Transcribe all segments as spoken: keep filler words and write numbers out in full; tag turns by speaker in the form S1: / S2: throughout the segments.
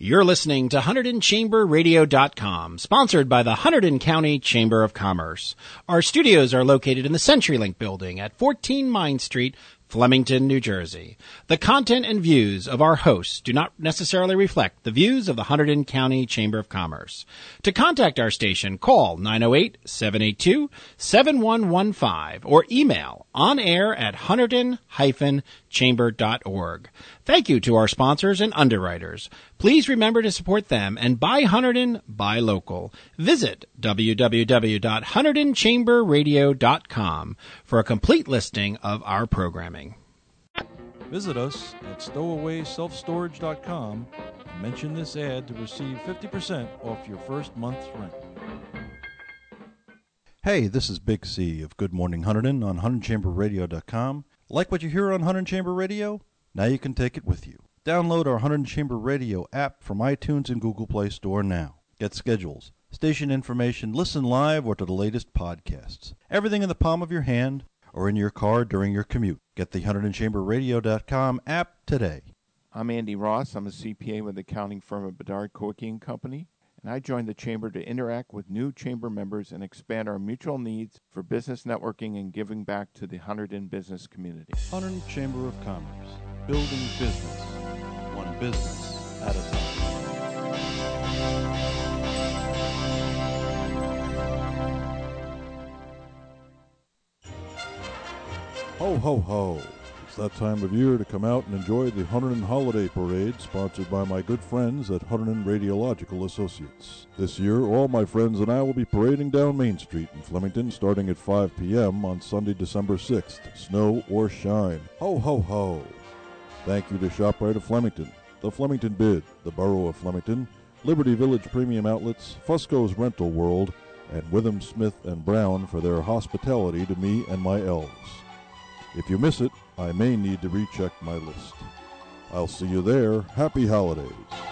S1: You're listening to Hunterdon Chamber Radio dot com, sponsored by the Hunterdon County Chamber of Commerce. Our studios are located in the CenturyLink building at fourteen Mine Street, Flemington, New Jersey. The content and views of our hosts do not necessarily reflect the views of the Hunterdon County Chamber of Commerce. To contact our station, call nine oh eight, seven eight two, seven one one five or email onair at hunterdon dash chamber dot org. Thank you to our sponsors and underwriters. Please remember to support them and buy Hunterdon, buy local. Visit w w w dot hunterdon chamber radio dot com for a complete listing of our programming.
S2: Visit us at stowaway self storage dot com and mention this ad to receive fifty percent off your first month's rent. Hey, this is Big C of Good Morning Hunterdon on Hunterdon Chamber Radio dot com. Like what you hear on Hunterdon Chamber Radio? Now you can take it with you. Download our Hunterdon Chamber Radio app from iTunes and Google Play Store now. Get schedules, station information, listen live or to the latest podcasts. Everything in the palm of your hand or in your car during your commute. Get the Hunterdon Chamber Radio dot com app today.
S3: I'm Andy Ross. I'm a C P A with the accounting firm of Bedard Koike and Company, and I joined the Chamber to interact with new Chamber members and expand our mutual needs for business networking and giving back to the Hunterdon business community.
S2: Hunterdon Chamber of Commerce, building business, one business at a time. Ho, ho, ho. It's that time of year to come out and enjoy the Hunterdon Holiday Parade, sponsored by my good friends at Hunterdon Radiological Associates. This year, all my friends and I will be parading down Main Street in Flemington starting at five p.m. on Sunday, December sixth, snow or shine. Ho, ho, ho. Thank you to ShopRite of Flemington, the Flemington Bid, the Borough of Flemington, Liberty Village Premium Outlets, Fusco's Rental World, and Witham, Smith and Brown for their hospitality to me and my elves. If you miss it, I may need to recheck my list. I'll see you there. Happy holidays.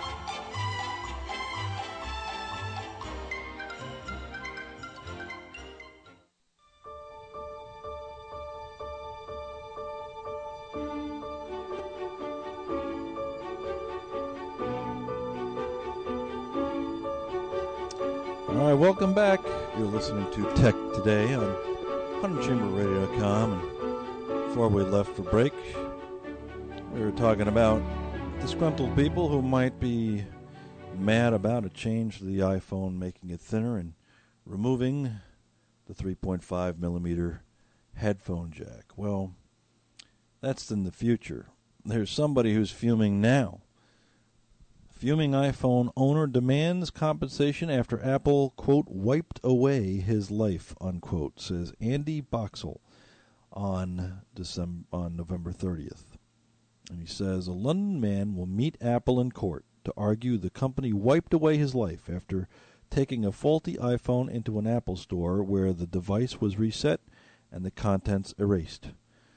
S2: All right, welcome back. You're listening to Tech Today on Hunterdon Chamber Radio dot com. And before we left for break, we were talking about disgruntled people who might be mad about a change to the iPhone, making it thinner and removing the three point five millimeter headphone jack. Well, that's in the future. There's somebody who's fuming now. Fuming iPhone owner demands compensation after Apple, quote, wiped away his life, unquote, says Andy Boxall on December on November thirtieth. And he says a London man will meet Apple in court to argue the company wiped away his life after taking a faulty iPhone into an Apple store where the device was reset and the contents erased.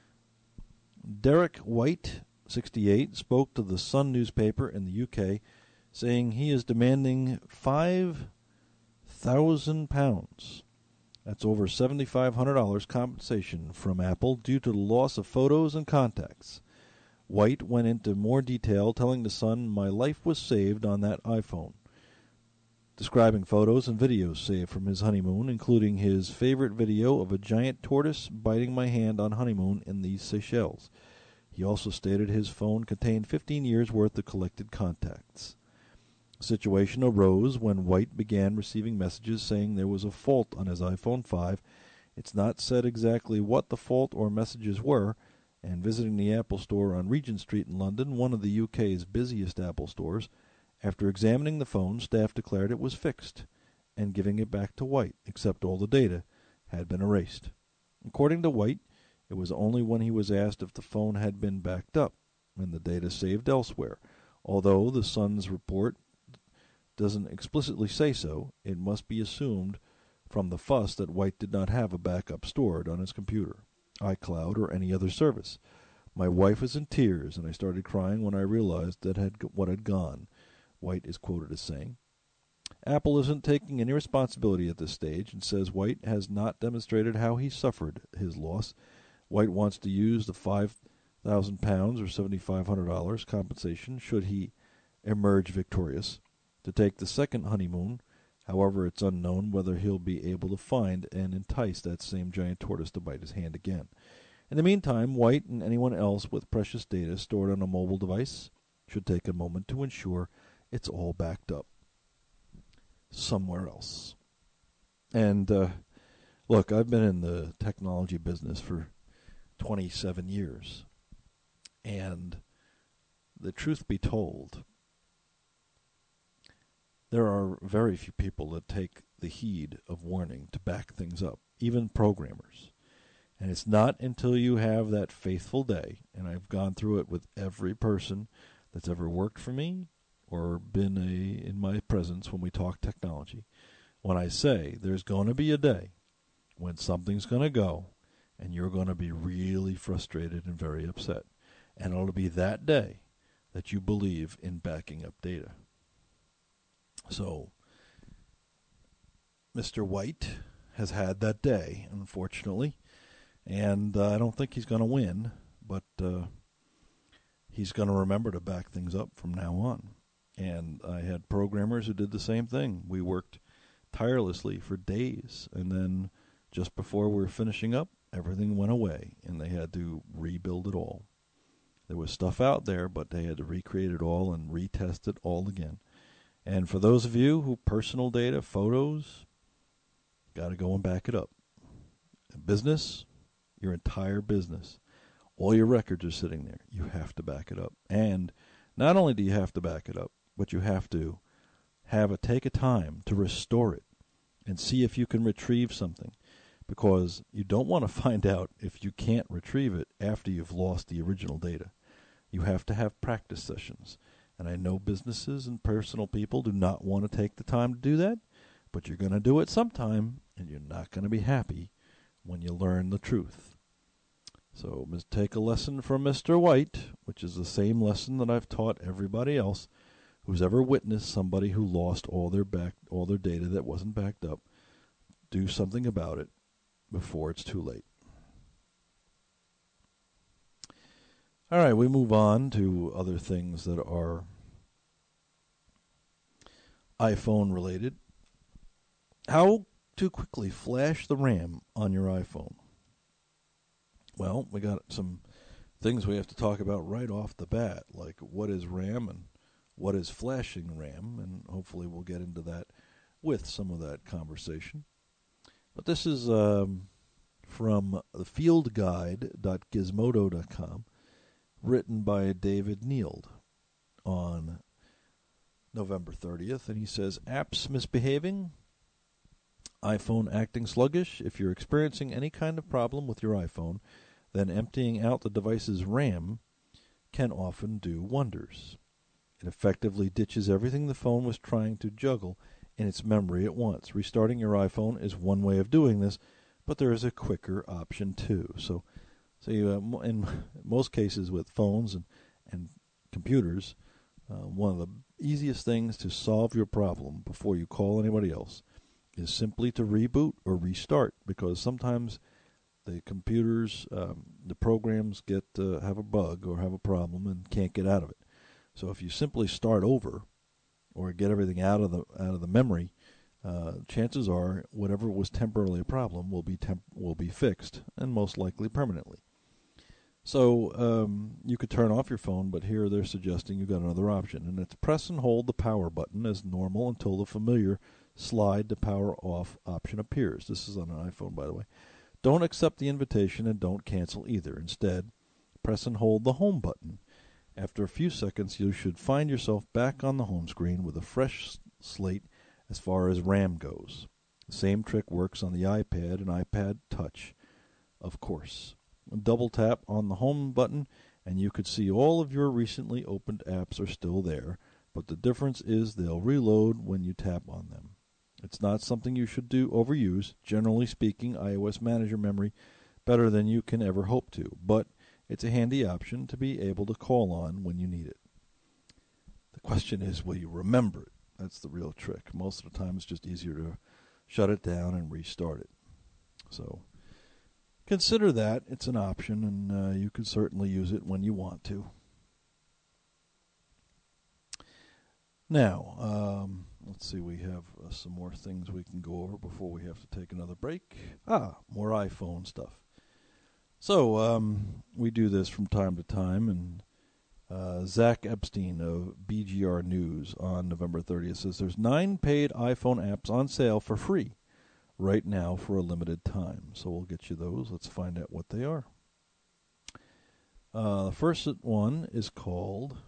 S2: Derek White, sixty-eight, spoke to the Sun newspaper in the U K, saying he is demanding five thousand pounds. That's over seven thousand five hundred dollars compensation from Apple due to the loss of photos and contacts. White went into more detail, telling the Sun, "My life was saved on that iPhone," describing photos and videos saved from his honeymoon, including his favorite video of a giant tortoise biting my hand on honeymoon in the Seychelles. He also stated his phone contained fifteen years' worth of collected contacts. The situation arose when White began receiving messages saying there was a fault on his iPhone five. It's not said exactly what the fault or messages were, and visiting the Apple store on Regent Street in London, one of the U K's busiest Apple stores, after examining the phone, staff declared it was fixed and giving it back to White, except all the data had been erased. According to White, it was only when he was asked if the phone had been backed up and the data saved elsewhere. Although the Sun's report doesn't explicitly say so, it must be assumed from the fuss that White did not have a backup stored on his computer, iCloud, or any other service. My wife was in tears, and I started crying when I realized that had what had gone, White is quoted as saying. Apple isn't taking any responsibility at this stage and says White has not demonstrated how he suffered his loss. White wants to use the five thousand pounds or seven thousand five hundred dollars compensation should he emerge victorious. To take the second honeymoon, however, it's unknown whether he'll be able to find and entice that same giant tortoise to bite his hand again. In the meantime, White and anyone else with precious data stored on a mobile device should take a moment to ensure it's all backed up somewhere else. And uh, look, I've been in the technology business for twenty-seven years, and the truth be told, there are very few people that take the heed of warning to back things up, even programmers. And it's not until you have that faithful day, and I've gone through it with every person that's ever worked for me or been a, in my presence when we talk technology, when I say there's going to be a day when something's going to go and you're going to be really frustrated and very upset. And it'll be that day that you believe in backing up data. So, Mister White has had that day, unfortunately, and uh, I don't think he's going to win, but uh, he's going to remember to back things up from now on. And I had programmers who did the same thing. We worked tirelessly for days, and then just before we were finishing up, everything went away, and they had to rebuild it all. There was stuff out there, but they had to recreate it all and retest it all again. And for those of you who personal data, photos, got to go and back it up. In business, your entire business, all your records are sitting there. You have to back it up. And not only do you have to back it up, but you have to have a take a time to restore it and see if you can retrieve something, because you don't want to find out if you can't retrieve it after you've lost the original data. You have to have practice sessions. And I know businesses and personal people do not want to take the time to do that, but you're going to do it sometime, and you're not going to be happy when you learn the truth. So take a lesson from Mister White, which is the same lesson that I've taught everybody else who's ever witnessed somebody who lost all their back, all their data that wasn't backed up. Do something about it before it's too late. All right, we move on to other things that are iPhone related. How to quickly flash the RAM on your iPhone. Well, we got some things we have to talk about right off the bat, like what is RAM and what is flashing RAM, and hopefully we'll get into that with some of that conversation. But this is um, from the field guide dot gizmodo dot com. Written by David Neild on November thirtieth, and he says, apps misbehaving, iPhone acting sluggish. If you're experiencing any kind of problem with your iPhone, then emptying out the device's RAM can often do wonders. It effectively ditches everything the phone was trying to juggle in its memory at once. Restarting your iPhone is one way of doing this, but there is a quicker option too. So So you, uh, in most cases with phones and, and computers, uh, one of the easiest things to solve your problem before you call anybody else is simply to reboot or restart, because sometimes the computers, um, the programs get uh, have a bug or have a problem and can't get out of it. So if you simply start over or get everything out of the out of the memory, uh, chances are whatever was temporarily a problem will be temp- will be fixed, and most likely permanently. So um, you could turn off your phone, but here they're suggesting you've got another option, and it's press and hold the power button as normal until the familiar slide to power off option appears. This is on an iPhone, by the way. Don't accept the invitation and don't cancel either. Instead, press and hold the home button. After a few seconds, you should find yourself back on the home screen with a fresh slate as far as RAM goes. The same trick works on the iPad and iPad Touch, of course. Double tap on the home button and you could see all of your recently opened apps are still there, but the difference is they'll reload when you tap on them. It's not something you should do overuse. Generally speaking, iOS manager memory better than you can ever hope to, but it's a handy option to be able to call on when you need it. The question is, will you remember it? That's the real trick. Most of the time it's just easier to shut it down and restart it. So consider that. It's an option, and uh, you can certainly use it when you want to. Now, um, let's see, we have uh, some more things we can go over before we have to take another break. Ah, more iPhone stuff. So, um, we do this from time to time, and uh, Zach Epstein of B G R News on November thirtieth says there's nine paid iPhone apps on sale for free right now for a limited time. So we'll get you those. Let's find out what they are. Uh, the first one is called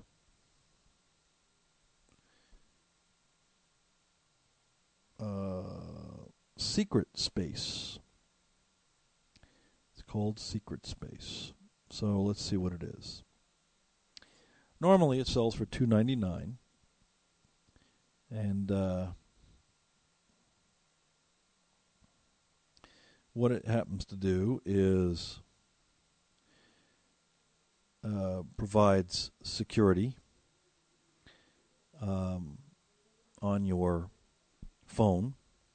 S2: uh, Secret Space. It's called Secret Space. So let's see what it is. Normally it sells for two dollars and ninety-nine cents, and uh, what it happens to do is uh, provides security um, on your phone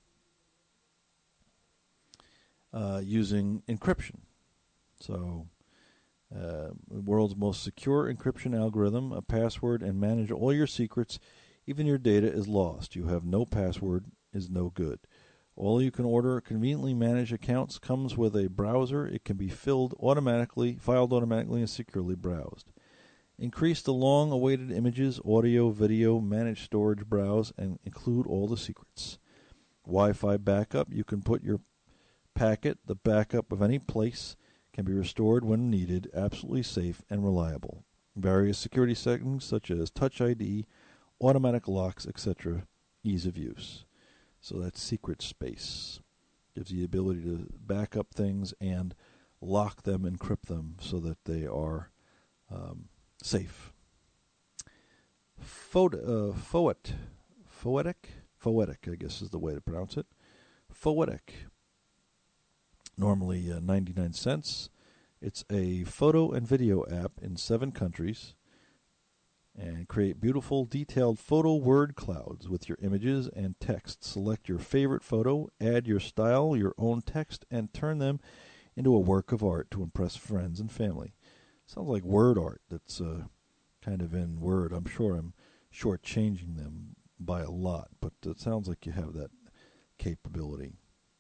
S2: uh, using encryption. So Uh, the world's most secure encryption algorithm, a password, and manage all your secrets. Even your data is lost. You have no password is no good. All you can order conveniently managed accounts comes with a browser. It can be filled automatically, filed automatically, and securely browsed. Increase the long-awaited images, audio, video, manage storage, browse, and include all the secrets. Wi-Fi backup. You can put your packet, the backup of any place, can be restored when needed, absolutely safe and reliable. Various security settings such as Touch I D, automatic locks, et cetera, ease of use. So that's Secret Space. Gives you the ability to back up things and lock them, encrypt them so that they are um, safe. Foet, uh, Foet, Foetic, Foetic, I guess is the way to pronounce it. Foetic. Normally uh, ninety-nine cents. It's a photo and video app in seven countries, and create beautiful, detailed photo word clouds with your images and text. Select your favorite photo, add your style, your own text, and turn them into a work of art to impress friends and family. Sounds like word art that's uh, kind of in Word. I'm sure I'm shortchanging them by a lot, but it sounds like you have that capability.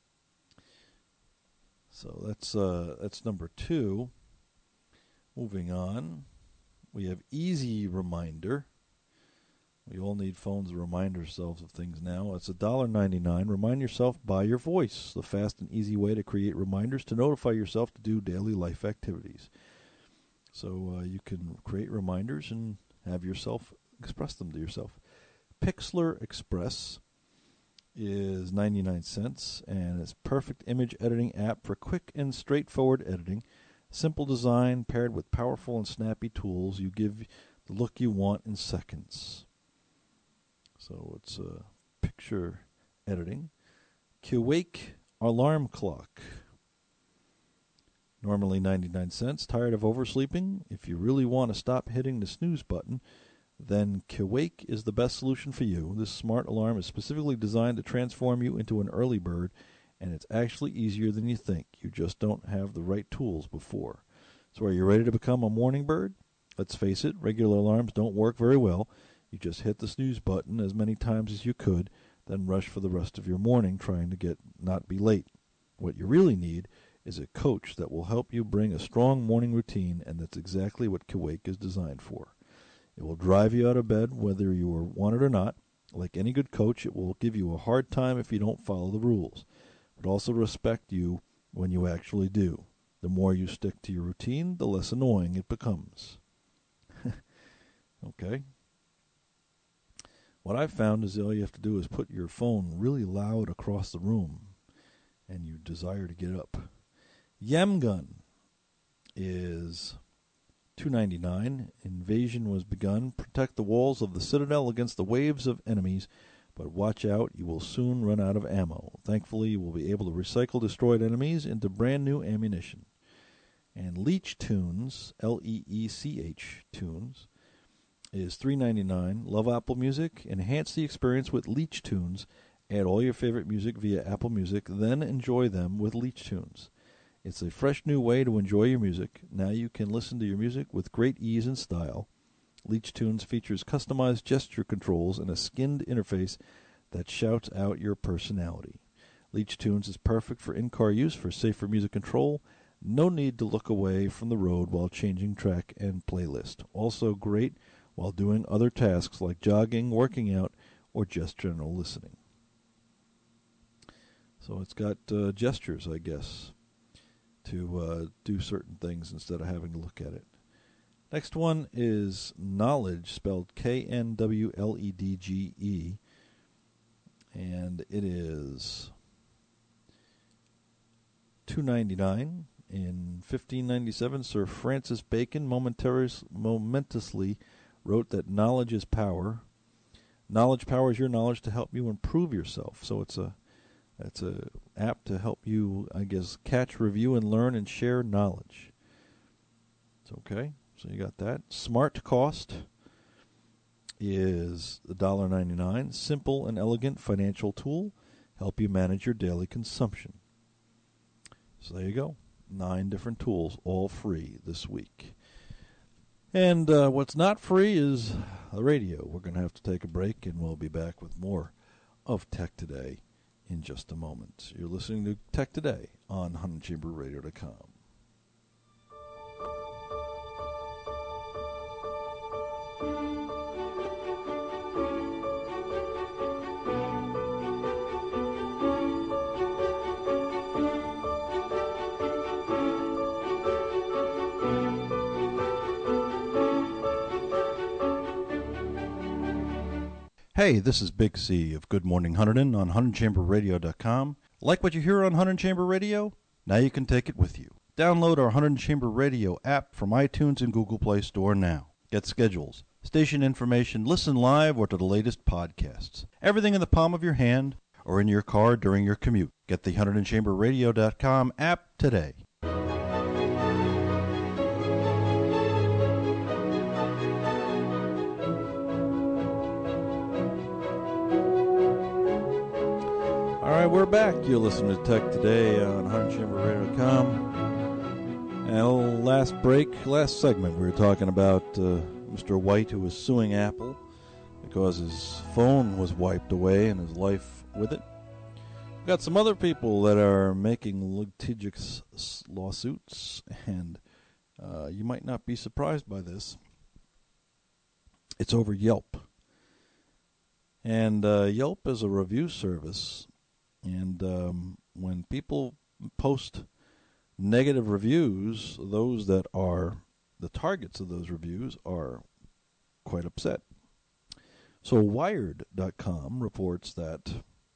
S2: So that's uh, that's number two. Moving on, we have Easy Reminder. We all need phones to remind ourselves of things now. It's one dollar and ninety-nine cents. Remind yourself by your voice. The fast and easy way to create reminders to notify yourself to do daily life activities. So uh, you can create reminders and have yourself express them to yourself. Pixlr Express is ninety-nine cents, and it's perfect image editing app for quick and straightforward editing. Simple design paired with powerful and snappy tools, you give the look you want in seconds. So it's uh, picture editing. Kuwait Alarm Clock. Normally ninety-nine cents. Tired of oversleeping? If you really want to stop hitting the snooze button, then Kuwait is the best solution for you. This smart alarm is specifically designed to transform you into an early bird, and it's actually easier than you think. You just don't have the right tools before. So are you ready to become a morning bird? Let's face it, regular alarms don't work very well. You just hit the snooze button as many times as you could, then rush for the rest of your morning trying to get not be late. What you really need is a coach that will help you bring a strong morning routine, and that's exactly what Kuwait is designed for. It will drive you out of bed whether you want it or not. Like any good coach, it will give you a hard time if you don't follow the rules, but also respect you when you actually do. The more you stick to your routine, the less annoying it becomes. Okay. What I've found is all you have to do is put your phone really loud across the room, and you desire to get up. Yamgun is two dollars and ninety-nine cents. Invasion was begun. Protect the walls of the citadel against the waves of enemies, but watch out, you will soon run out of ammo. Thankfully, you will be able to recycle destroyed enemies into brand new ammunition. And Leech Tunes, L E E C H Tunes, is three dollars and ninety-nine cents. Love Apple Music? Enhance the experience with Leech Tunes. Add all your favorite music via Apple Music, then enjoy them with Leech Tunes. It's a fresh new way to enjoy your music. Now you can listen to your music with great ease and style. Leech Tunes features customized gesture controls and a skinned interface that shouts out your personality. Leech Tunes is perfect for in-car use for safer music control. No need to look away from the road while changing track and playlist. Also great while doing other tasks like jogging, working out, or just general listening. So it's got uh, gestures, I guess, to uh, do certain things instead of having to look at it. Next one is Knowledge, spelled K N W L E D G E. And it is two dollars and ninety-nine cents. In fifteen ninety-seven, Sir Francis Bacon momentously wrote that knowledge is power. Knowledge powers your knowledge to help you improve yourself. So it's a it's a app to help you, I guess, catch, review, and learn and share knowledge. It's okay. So you got that. Smart Cost is one dollar and ninety-nine cents. Simple and elegant financial tool. Help you manage your daily consumption. So there you go. Nine different tools, all free this week. And uh, what's not free is the radio. We're going to have to take a break, and we'll be back with more of Tech Today in just a moment. You're listening to Tech Today on Hunt and Chamber Radio dot com. Hey, this is Big C of Good Morning Hunterdon on Hunt and Chamber Radio dot com. Like what you hear on Hunt and Chamber Radio? Now you can take it with you. Download our Hunt and Chamber Radio app from iTunes and Google Play Store now. Get schedules, station information, listen live, or to the latest podcasts. Everything in the palm of your hand or in your car during your commute. Get the Hunt and Chamber Radio dot com app today. All right, we're back. You're listening to Tech Today on Hunt and Chamber Radio dot com. And last break, last segment, we were talking about uh, Mister White, who was suing Apple because his phone was wiped away and his life with it. We've got some other people that are making litigious lawsuits, and uh, you might not be surprised by this. It's over Yelp. And uh, Yelp is a review service. And um, when people post negative reviews, those that are the targets of those reviews are quite upset. So Wired dot com reports that,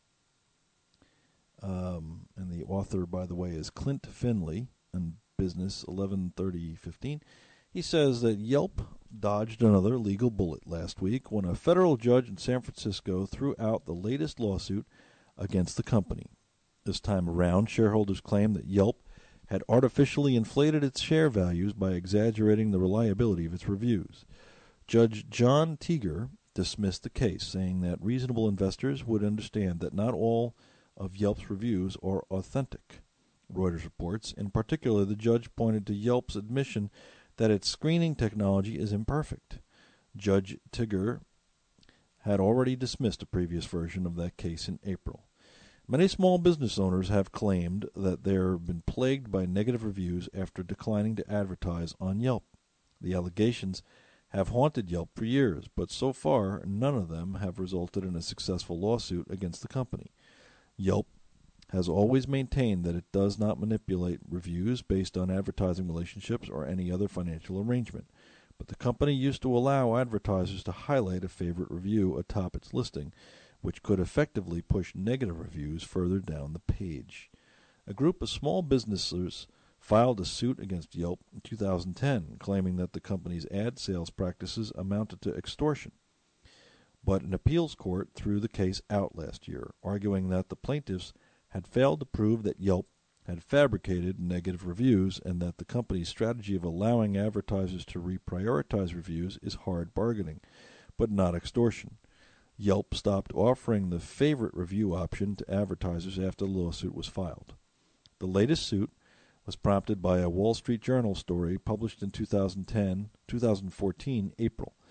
S2: um, and the author, by the way, is Clint Finley, in Business eleven thirty fifteen. He says that Yelp dodged another legal bullet last week when a federal judge in San Francisco threw out the latest lawsuit against the company. This time around, shareholders claim that Yelp had artificially inflated its share values by exaggerating the reliability of its reviews. Judge John Teager dismissed the case, saying that reasonable investors would understand that not all of Yelp's reviews are authentic. Reuters reports, in particular, the judge pointed to Yelp's admission that its screening technology is imperfect. Judge Teager had already dismissed a previous version of that case in April. Many small business owners have claimed that they have been plagued by negative reviews after declining to advertise on Yelp. The allegations have haunted Yelp for years, but so far none of them have resulted in a successful lawsuit against the company. Yelp has always maintained that it does not manipulate reviews based on advertising relationships or any other financial arrangement, but the company used to allow advertisers to highlight a favorite review atop its listing, which could effectively push negative reviews further down the page. A group of small businesses filed a suit against Yelp in two thousand ten, claiming that the company's ad sales practices amounted to extortion. But an appeals court threw the case out last year, arguing that the plaintiffs had failed to prove that Yelp had fabricated negative reviews and that the company's strategy of allowing advertisers to reprioritize reviews is hard bargaining, but not extortion. Yelp stopped offering the favorite review option to advertisers after the lawsuit was filed. The latest suit was prompted by a Wall Street Journal story published in two thousand ten, two thousand fourteen, April.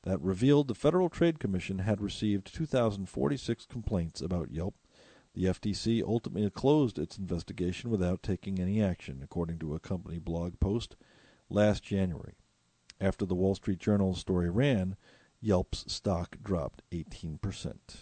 S2: that revealed the Federal Trade Commission had received two thousand forty-six complaints about Yelp. The F T C ultimately closed its investigation without taking any action, according to a company blog post last January. After the Wall Street Journal story ran, Yelp's stock dropped eighteen percent.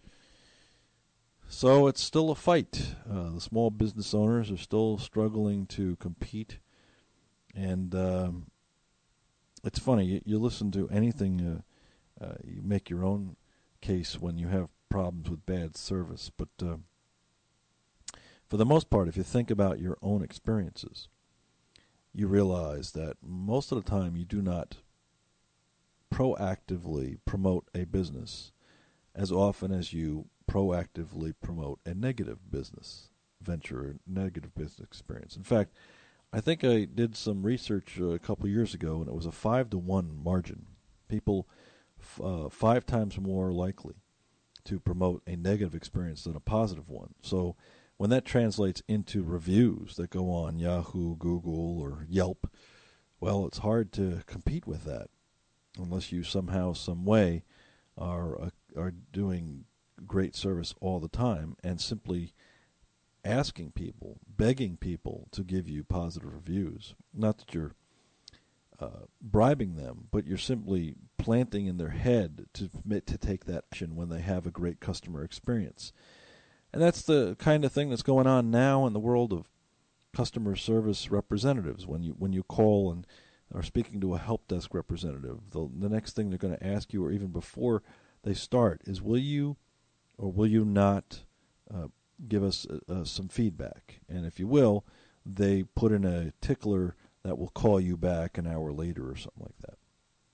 S2: So it's still a fight. Uh, the small business owners are still struggling to compete. And um, it's funny, you, you listen to anything, uh, uh, you make your own case when you have problems with bad service. But uh, for the most part, if you think about your own experiences, you realize that most of the time you do not proactively promote a business as often as you proactively promote a negative business venture, a negative business experience. In fact, I think I did some research uh, a couple years ago, and it was a five to one margin. People f- uh, five times more likely to promote a negative experience than a positive one. So when that translates into reviews that go on Yahoo, Google, or Yelp, well, it's hard to compete with that unless you somehow, some way, are uh, are doing great service all the time and simply asking people, begging people to give you positive reviews. Not that you're uh, bribing them, but you're simply planting in their head to permit to take that action when they have a great customer experience. And that's the kind of thing that's going on now in the world of customer service representatives. When you when you call and are speaking to a help desk representative, the, the next thing they're going to ask you, or even before they start, is will you or will you not uh, give us uh, some feedback? And if you will, they put in a tickler that will call you back an hour later or something like that.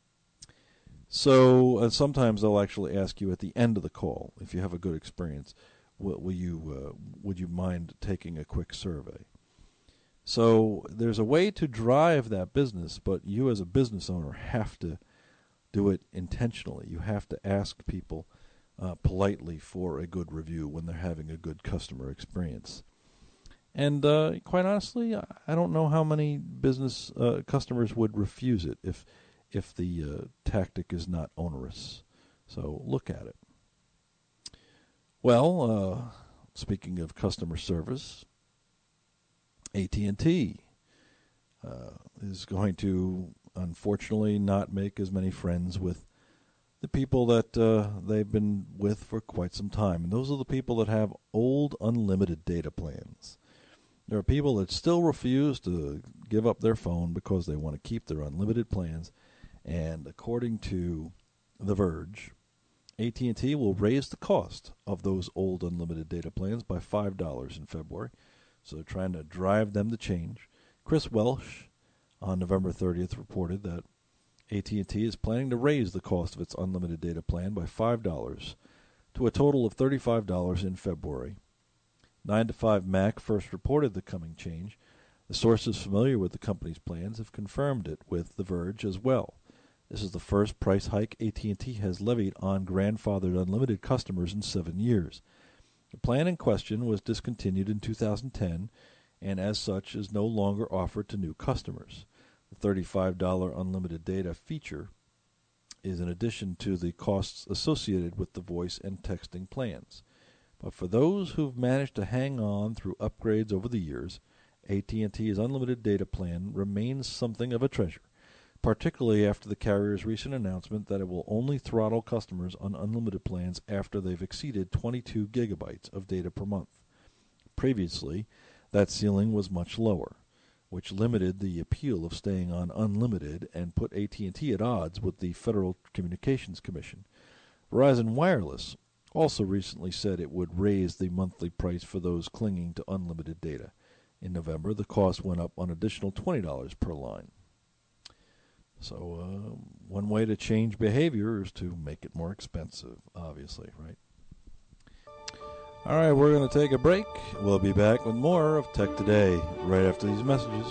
S2: So uh, sometimes they'll actually ask you at the end of the call, if you have a good experience, will, will you uh, would you mind taking a quick survey? So there's a way to drive that business, but you as a business owner have to do it intentionally. You have to ask people uh, politely for a good review when they're having a good customer experience. And uh, quite honestly, I don't know how many business uh, customers would refuse it if if the uh, tactic is not onerous. So look at it. Well, uh, speaking of customer service, A T and T uh, is going to, unfortunately, not make as many friends with the people that uh, they've been with for quite some time. And those are the people that have old unlimited data plans. There are people that still refuse to give up their phone because they want to keep their unlimited plans. And according to The Verge, A T and T will raise the cost of those old unlimited data plans by five dollars in February. So they're trying to drive them to change. Chris Welsh on November thirtieth reported that A T and T is planning to raise the cost of its unlimited data plan by five dollars to a total of thirty-five dollars in February. nine to five Mac first reported the coming change. The sources familiar with the company's plans have confirmed it with The Verge as well. This is the first price hike A T and T has levied on grandfathered unlimited customers in seven years. The plan in question was discontinued in two thousand ten and as such is no longer offered to new customers. The thirty-five dollars unlimited data feature is in addition to the costs associated with the voice and texting plans. But for those who've managed to hang on through upgrades over the years, A T and T's unlimited data plan remains something of a treasure, particularly after the carrier's recent announcement that it will only throttle customers on unlimited plans after they've exceeded twenty-two gigabytes of data per month. Previously, that ceiling was much lower, which limited the appeal of staying on unlimited and put A T and T at odds with the Federal Communications Commission. Verizon Wireless also recently said it would raise the monthly price for those clinging to unlimited data. In November, the cost went up an additional twenty dollars per line. So uh, one way to change behavior is to make it more expensive, obviously, right? All right, we're going to take a break. We'll be back with more of Tech Today right after these messages.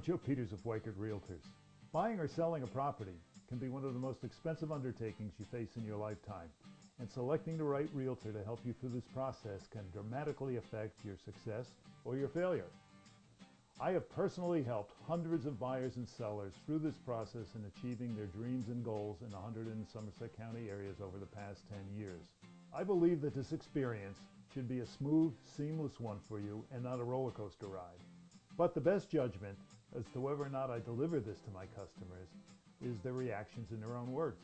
S4: I'm Joe Peters of Weichert Realtors. Buying or selling a property can be one of the most expensive undertakings you face in your lifetime, and selecting the right realtor to help you through this process can dramatically affect your success or your failure. I have personally helped hundreds of buyers and sellers through this process in achieving their dreams and goals in one hundred in Somerset County areas over the past ten years. I believe that this experience should be a smooth, seamless one for you and not a roller coaster ride. But the best judgment as to whether or not I deliver this to my customers is their reactions in their own words.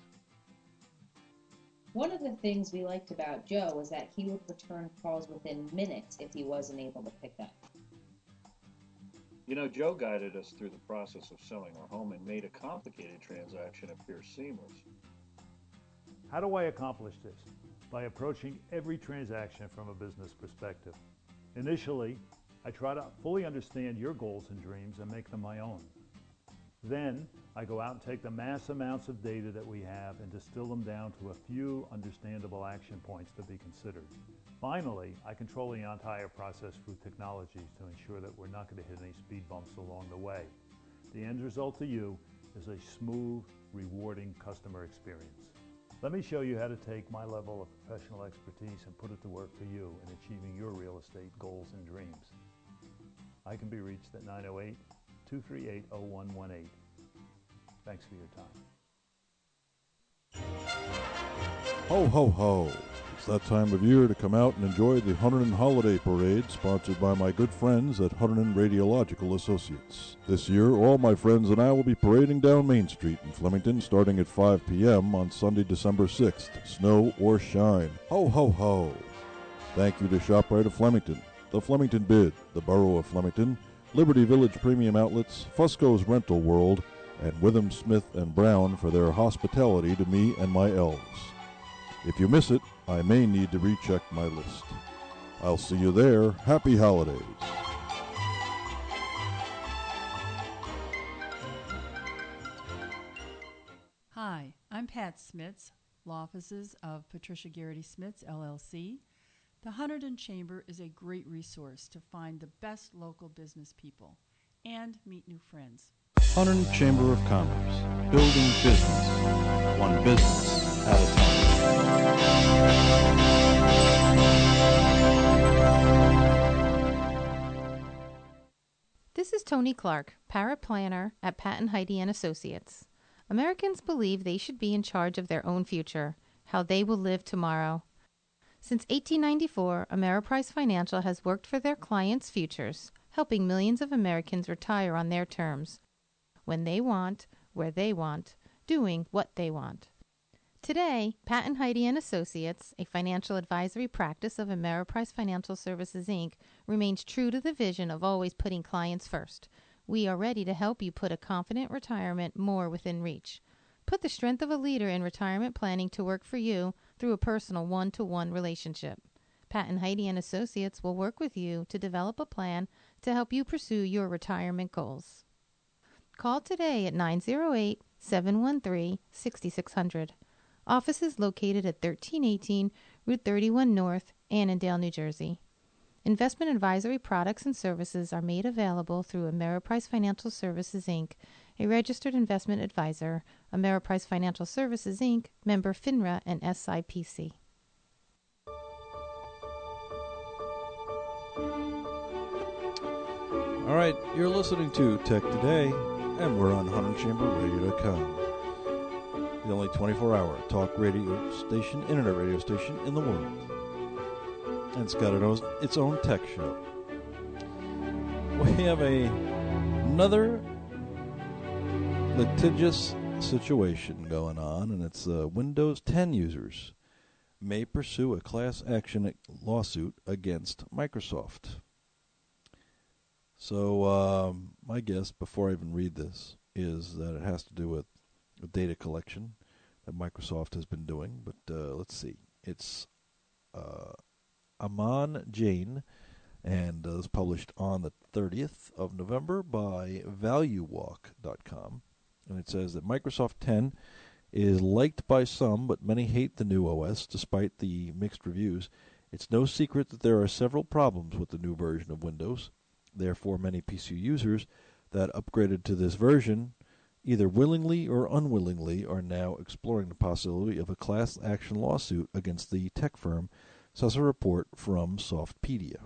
S5: One of the things we liked about Joe was that he would return calls within minutes if he wasn't able to pick up.
S6: You know, Joe guided us through the process of selling our home and made a complicated transaction appear seamless.
S4: How do I accomplish this? By approaching every transaction from a business perspective. Initially, I try to fully understand your goals and dreams and make them my own. Then, I go out and take the mass amounts of data that we have and distill them down to a few understandable action points to be considered. Finally, I control the entire process through technologies to ensure that we're not going to hit any speed bumps along the way. The end result to you is a smooth, rewarding customer experience. Let me show you how to take my level of professional expertise and put it to work for you in achieving your real estate goals and dreams. I can be reached at nine oh eight, two three eight, oh one one eight. Thanks for your time.
S2: Ho, ho, ho. It's that time of year to come out and enjoy the Hunterdon Holiday Parade, sponsored by my good friends at Hunterdon Radiological Associates. This year, all my friends and I will be parading down Main Street in Flemington starting at five p.m. on Sunday, December sixth, snow or shine. Ho, ho, ho. Thank you to ShopRite of Flemington, the Flemington Bid, the Borough of Flemington, Liberty Village Premium Outlets, Fusco's Rental World, and Witham, Smith and Brown for their hospitality to me and my elves. If you miss it, I may need to recheck my list. I'll see you there. Happy holidays.
S7: Hi, I'm Pat Smits, law offices of Patricia Garrity Smits, L L C. The Hunterdon Chamber is a great resource to find the best local business people and meet new friends.
S2: Hunterdon Chamber of Commerce, building business, one business at a time.
S8: This is Tony Clark, paraplanner at Pat and Heidi and Associates. Americans believe they should be in charge of their own future, how they will live tomorrow. Since eighteen ninety-four, Ameriprise Financial has worked for their clients' futures, helping millions of Americans retire on their terms, when they want, where they want, doing what they want. Today, Pat and Heidi and Associates, a financial advisory practice of Ameriprise Financial Services, Incorporated, remains true to the vision of always putting clients first. We are ready to help you put a confident retirement more within reach. Put the strength of a leader in retirement planning to work for you through a personal one-to-one relationship. Pat and Heidi and Associates will work with you to develop a plan to help you pursue your retirement goals. Call today at nine oh eight, seven one three, six six zero zero. Office is located at thirteen eighteen Route thirty-one North, Annandale, New Jersey. Investment advisory products and services are made available through Ameriprise Financial Services, Incorporated, a registered investment advisor, Ameriprise Financial Services, Incorporated, member FINRA and S I P C.
S2: All right, you're listening to Tech Today, and we're on Hunterdon Chamber Radio dot com. The only twenty-four hour talk radio station, internet radio station in the world. And it's got its own tech show. We have a, another litigious situation going on, and it's uh, Windows ten users may pursue a class action lawsuit against Microsoft. So um, my guess, before I even read this, is that it has to do with data collection that Microsoft has been doing. But uh, let's see. It's uh, Aman Jain, and uh, it was published on the thirtieth of November by value walk dot com. And it says that Microsoft ten is liked by some, but many hate the new O S, despite the mixed reviews. It's no secret that there are several problems with the new version of Windows. Therefore, many P C users that upgraded to this version, either willingly or unwillingly, are now exploring the possibility of a class action lawsuit against the tech firm, says a report from Softpedia.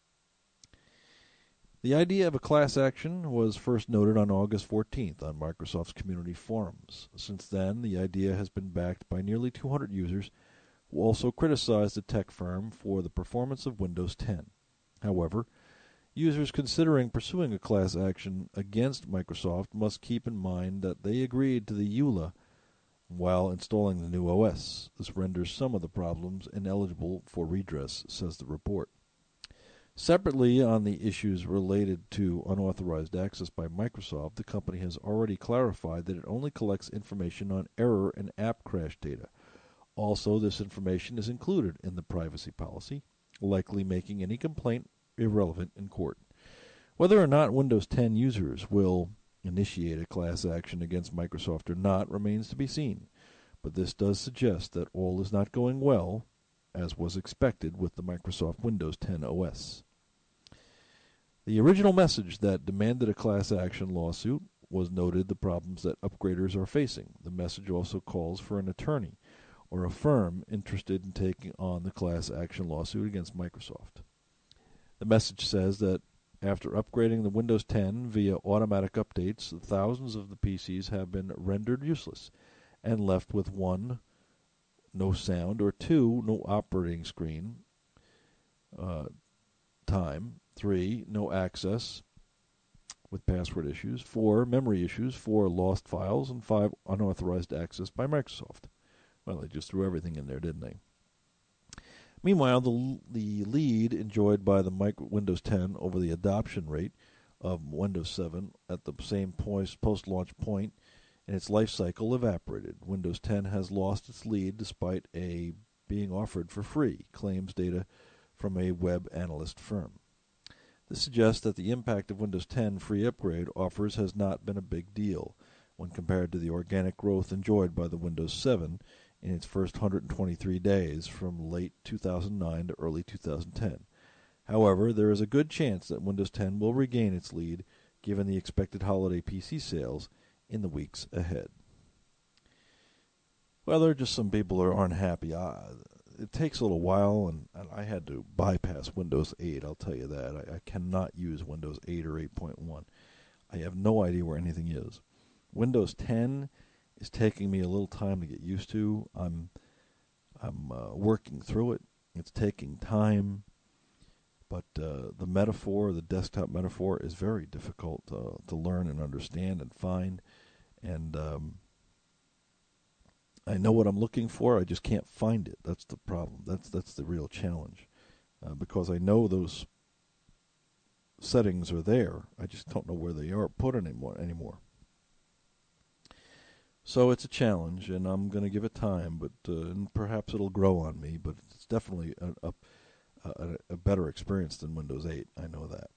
S2: The idea of a class action was first noted on August fourteenth on Microsoft's community forums. Since then, the idea has been backed by nearly two hundred users who also criticized the tech firm for the performance of Windows ten. However, users considering pursuing a class action against Microsoft must keep in mind that they agreed to the E U L A while installing the new O S. This renders some of the problems ineligible for redress, says the report. Separately, on the issues related to unauthorized access by Microsoft, the company has already clarified that it only collects information on error and app crash data. Also, this information is included in the privacy policy, likely making any complaint irrelevant in court. Whether or not Windows ten users will initiate a class action against Microsoft or not remains to be seen, but this does suggest that all is not going well, as was expected with the Microsoft Windows ten O S. The original message that demanded a class action lawsuit was noted the problems that upgraders are facing. The message also calls for an attorney or a firm interested in taking on the class action lawsuit against Microsoft. The message says that after upgrading the Windows ten via automatic updates, thousands of the P Cs have been rendered useless and left with one, no sound, or two, no operating screen uh, time, three, no access with password issues, four, memory issues, four, lost files, and five, unauthorized access by Microsoft. Well, they just threw everything in there, didn't they? Meanwhile, the the lead enjoyed by the micro Windows ten over the adoption rate of Windows seven at the same post-launch point in its life cycle evaporated. Windows ten has lost its lead despite a being offered for free, claims data from a web analyst firm. This suggests that the impact of Windows ten free upgrade offers has not been a big deal when compared to the organic growth enjoyed by the Windows seven in its first one hundred twenty-three days from late two thousand nine to early two thousand ten. However, there is a good chance that Windows ten will regain its lead given the expected holiday P C sales in the weeks ahead. Well, there are just some people who aren't happy. Uh, it takes a little while, and, and I had to bypass Windows eight, I'll tell you that. I, I cannot use Windows eight or eight point one. I have no idea where anything is. Windows ten is taking me a little time to get used to. I'm I'm uh, working through it. It's taking time, but uh, the metaphor, the desktop metaphor, is very difficult uh, to learn and understand and find. And um, I know what I'm looking for. I just can't find it. That's the problem. That's that's the real challenge, uh, because I know those settings are there. I just don't know where they are put anymore. anymore. So it's a challenge, and I'm going to give it time, but uh, and perhaps it'll grow on me. But it's definitely a, a, a, a better experience than Windows eight. I know that.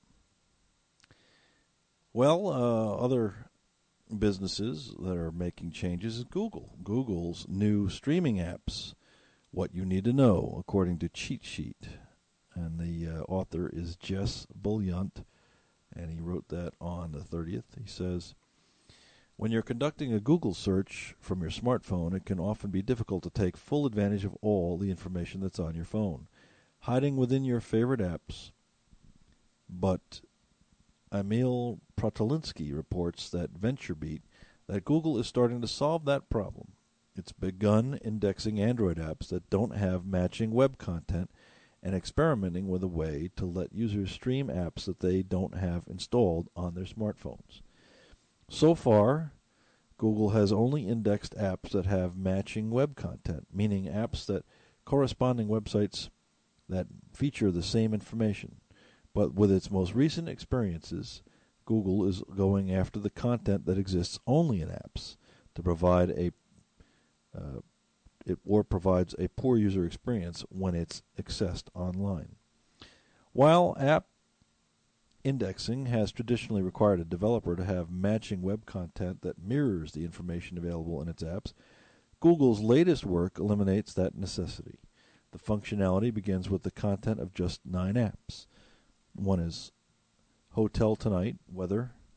S2: Well, uh, other businesses that are making changes is Google. Google's new streaming apps, What You Need to Know, according to Cheat Sheet. And the uh, author is Jess Bulliant, and he wrote that on the thirtieth. He says, when you're conducting a Google search from your smartphone, it can often be difficult to take full advantage of all the information that's on your phone, hiding within your favorite apps. But Emil Protolinsky reports that VentureBeat that Google is starting to solve that problem. It's begun indexing Android apps that don't have matching web content and experimenting with a way to let users stream apps that they don't have installed on their smartphones. So far, Google has only indexed apps that have matching web content, meaning apps that corresponding websites that feature the same information. But with its most recent experiences, Google is going after the content that exists only in apps to provide a uh, it or provides a poor user experience when it's accessed online. While app indexing has traditionally required a developer to have matching web content that mirrors the information available in its apps, Google's latest work eliminates that necessity. The functionality begins with the content of just nine apps. One is Hotel Tonight, Weather,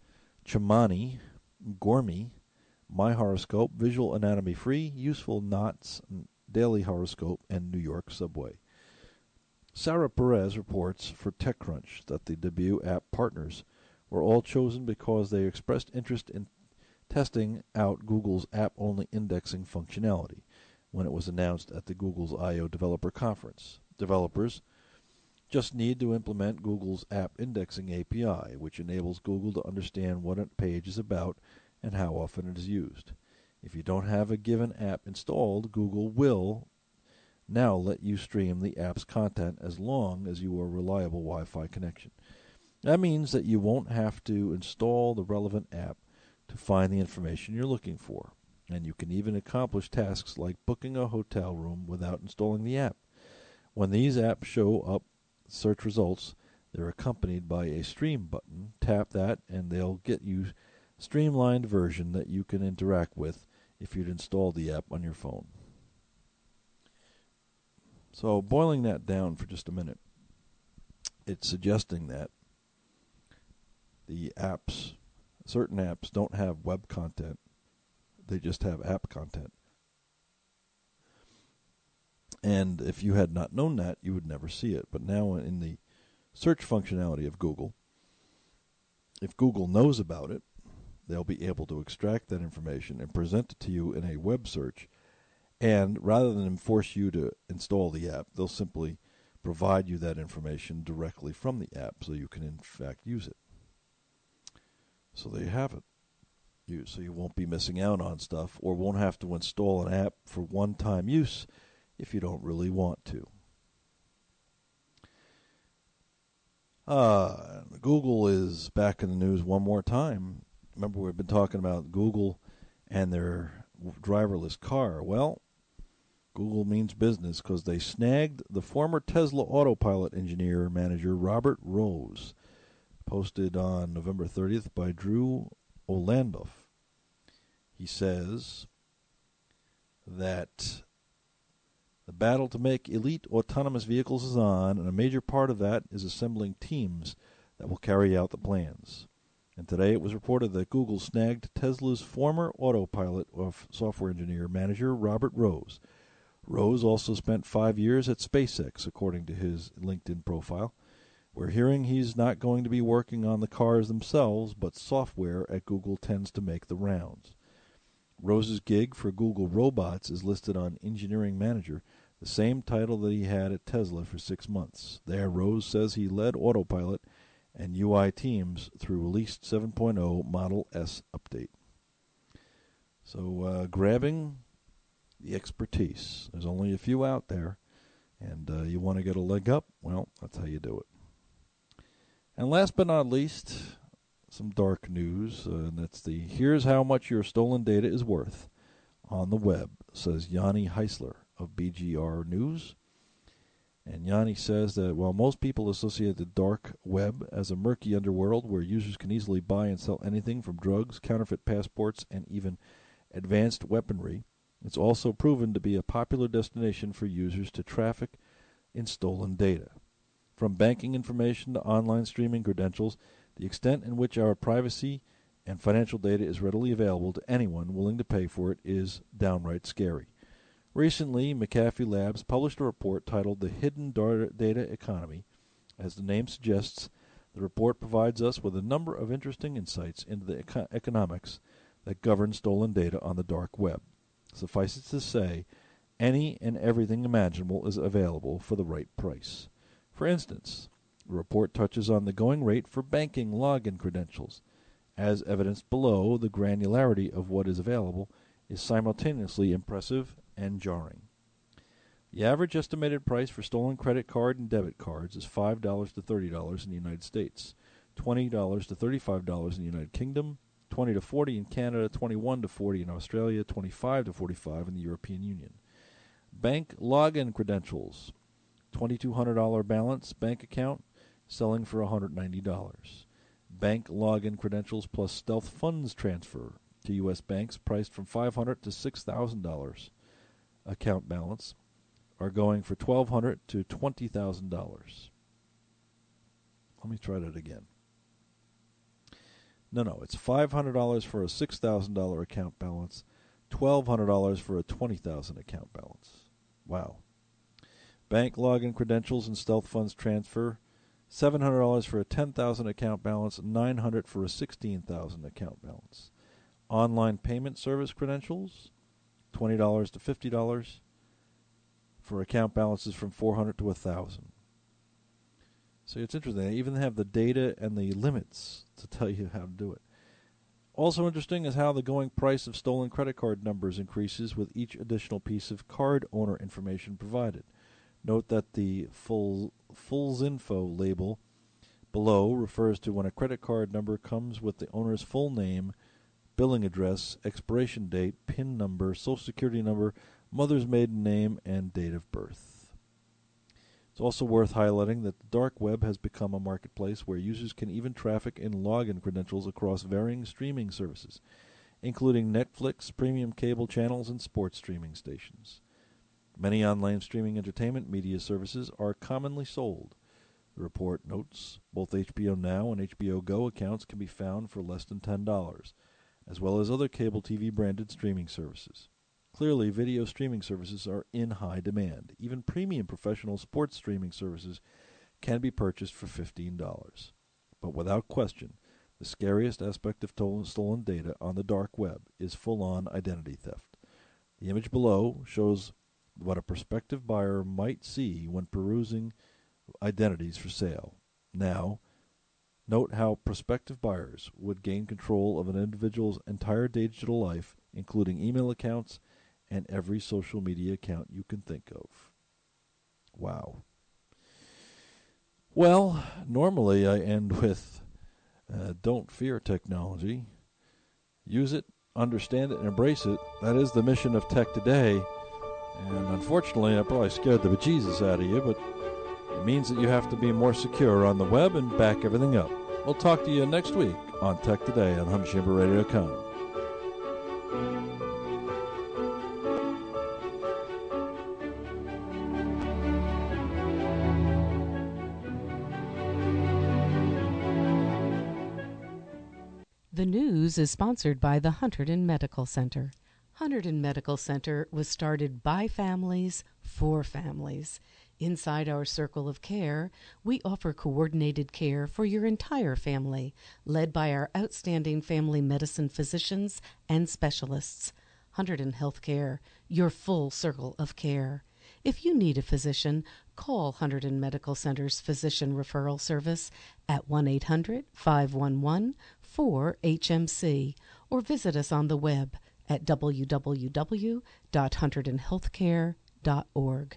S2: Chimani, Gormy, My Horoscope, Visual Anatomy Free, Useful Knots, Daily Horoscope, and New York Subway. Sarah Perez reports for TechCrunch that the debut app partners were all chosen because they expressed interest in testing out Google's app-only indexing functionality when it was announced at the Google's I O Developer Conference. Developers just need to implement Google's App Indexing A P I, which enables Google to understand what a page is about and how often it is used. If you don't have a given app installed, Google will now let you stream the app's content as long as you are a reliable Wi-Fi connection. That means that you won't have to install the relevant app to find the information you're looking for, and you can even accomplish tasks like booking a hotel room without installing the app. When these apps show up search results, they're accompanied by a stream button. Tap that and they'll get you a streamlined version that you can interact with if you'd installed the app on your phone. So boiling that down for just a minute, it's suggesting that the apps, certain apps don't have web content, they just have app content. And if you had not known that, you would never see it. But now in the search functionality of Google, if Google knows about it, they'll be able to extract that information and present it to you in a web search. And rather than force you to install the app, they'll simply provide you that information directly from the app so you can in fact use it. So there you have it. You, so you won't be missing out on stuff or won't have to install an app for one-time use if you don't really want to. Uh, Google is back in the news one more time. Remember, we've been talking about Google and their driverless car. Well, Google means business because they snagged the former Tesla Autopilot engineer manager Robert Rose, posted on November thirtieth by Drew Olanbuff. He says that the battle to make elite autonomous vehicles is on, and a major part of that is assembling teams that will carry out the plans. And today it was reported that Google snagged Tesla's former Autopilot of software engineer manager Robert Rose. Rose also spent five years at SpaceX, according to his LinkedIn profile. We're hearing he's not going to be working on the cars themselves, but software at Google tends to make the rounds. Rose's gig for Google Robots is listed on Engineering Manager, the same title that he had at Tesla for six months. There, Rose says he led Autopilot and U I teams through Release seven point oh Model S update. So, uh, grabbing the expertise. There's only a few out there, and uh, you want to get a leg up? Well, that's how you do it. And last but not least, some dark news, uh, and that's the here's how much your stolen data is worth on the web, says Yanni Heisler of B G R News. And Yanni says that while most people associate the dark web as a murky underworld where users can easily buy and sell anything from drugs, counterfeit passports, and even advanced weaponry, it's also proven to be a popular destination for users to traffic in stolen data. From banking information to online streaming credentials, the extent in which our privacy and financial data is readily available to anyone willing to pay for it is downright scary. Recently, McAfee Labs published a report titled The Hidden Data Economy. As the name suggests, the report provides us with a number of interesting insights into the eco- economics that govern stolen data on the dark web. Suffice it to say, any and everything imaginable is available for the right price. For instance, the report touches on the going rate for banking login credentials. As evidenced below, the granularity of what is available is simultaneously impressive and jarring. The average estimated price for stolen credit card and debit cards is five dollars to thirty dollars in the United States, twenty dollars to thirty-five dollars in the United Kingdom, twenty to forty dollars in Canada, twenty-one to forty dollars in Australia, twenty-five to forty-five dollars in the European Union. Bank login credentials, twenty-two hundred dollars balance bank account, selling for one hundred ninety dollars. Bank login credentials plus stealth funds transfer to U S banks priced from five hundred dollars to six thousand dollars account balance are going for twelve hundred dollars to twenty thousand dollars. Let me try that again. No, no, it's five hundred dollars for a six thousand dollars account balance, twelve hundred dollars for a twenty thousand dollars account balance. Wow. Bank login credentials and Stealth Funds transfer, seven hundred dollars for a ten thousand dollars account balance, nine hundred dollars for a sixteen thousand dollars account balance. Online payment service credentials, twenty dollars to fifty dollars for account balances from four hundred dollars to one thousand dollars. So it's interesting. They even have the data and the limits to tell you how to do it. Also interesting is how the going price of stolen credit card numbers increases with each additional piece of card owner information provided. Note that the full Fulls Info label below refers to when a credit card number comes with the owner's full name, billing address, expiration date, PIN number, social security number, mother's maiden name, and date of birth. It's also worth highlighting that the dark web has become a marketplace where users can even traffic in login credentials across varying streaming services, including Netflix, premium cable channels, and sports streaming stations. Many online streaming entertainment media services are commonly sold. The report notes both H B O Now and H B O Go accounts can be found for less than ten dollars, as well as other cable T V-branded streaming services. Clearly, video streaming services are in high demand. Even premium professional sports streaming services can be purchased for fifteen dollars. But without question, the scariest aspect of stolen data on the dark web is full-on identity theft. The image below shows what a prospective buyer might see when perusing identities for sale. Now, note how prospective buyers would gain control of an individual's entire digital life, including email accounts and every social media account you can think of. Wow. Well, normally I end with uh, don't fear technology. Use it, understand it, and embrace it. That is the mission of Tech Today. And unfortunately, I probably scared the bejesus out of you, but it means that you have to be more secure on the web and back everything up. We'll talk to you next week on Tech Today on hum chamber radio dot com.
S9: The news is sponsored by the Hunterdon Medical Center. Hunterdon Medical Center was started by families for families. Inside our circle of care, we offer coordinated care for your entire family, led by our outstanding family medicine physicians and specialists. Hunterdon Healthcare, your full circle of care. If you need a physician, call Hunterdon Medical Center's Physician Referral Service at one eight hundred, five one one, four H M C or visit us on the web at w w w dot hunterdon healthcare dot org.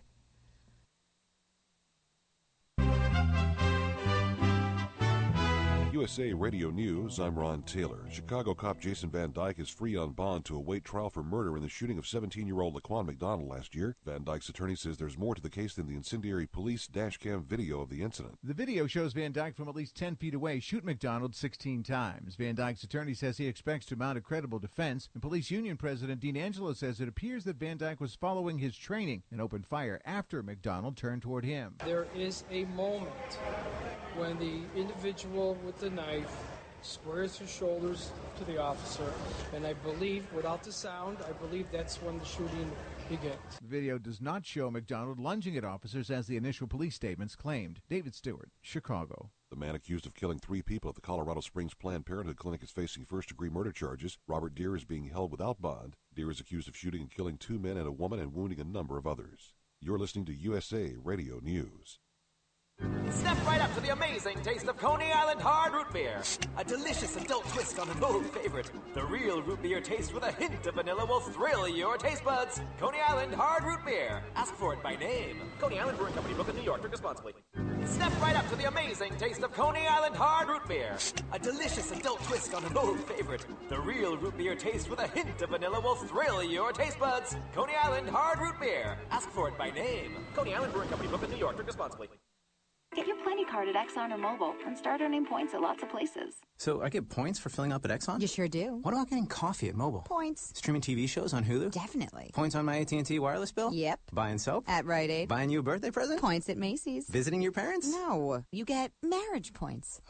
S10: U S A Radio News, I'm Ron Taylor. Chicago cop Jason Van Dyke is free on bond to await trial for murder in the shooting of seventeen-year-old Laquan McDonald last year. Van Dyke's attorney says there's more to the case than the incendiary police dash cam video of the incident.
S11: The video shows Van Dyke from at least ten feet away shoot McDonald sixteen times. Van Dyke's attorney says he expects to mount a credible defense, and Police Union President Dean Angelo says it appears that Van Dyke was following his training and opened fire after McDonald turned toward him.
S12: There is a moment when the individual with the knife squares his shoulders to the officer, and I believe, without the sound, I believe that's when the shooting begins.
S11: The video does not show McDonald lunging at officers as the initial police statements claimed. David Stewart, Chicago.
S10: The man accused of killing three people at the Colorado Springs Planned Parenthood Clinic is facing first-degree murder charges. Robert Deere is being held without bond. Deere is accused of shooting and killing two men and a woman and wounding a number of others. You're listening to U S A Radio News.
S13: Step right up to the amazing taste of Coney Island Hard Root Beer. A delicious adult twist on an old favorite. The real root beer taste with a hint of vanilla will thrill your taste buds. Coney Island Hard Root Beer. Ask for it by name. Coney Island Brewing Company, Brooklyn, New York. Drink responsibly. Step right up to the amazing taste of Coney Island Hard Root Beer. A delicious adult twist on an old favorite. The real root beer taste with a hint of vanilla will thrill your taste buds. Coney Island Hard Root Beer. Ask for it by name. Coney Island Brewing Company, Brooklyn, New York. Drink responsibly.
S14: Get your Plenty card at Exxon or Mobil and start earning points at lots of places.
S15: So I get points for filling up at Exxon?
S14: You sure do.
S15: What about getting coffee at Mobil?
S14: Points.
S15: Streaming T V shows on Hulu?
S14: Definitely.
S15: Points on my A T and T wireless bill?
S14: Yep.
S15: Buying soap?
S14: At Rite Aid.
S15: Buying you a birthday present?
S14: Points at Macy's.
S15: Visiting your parents?
S14: No. You get marriage points.
S15: Oh.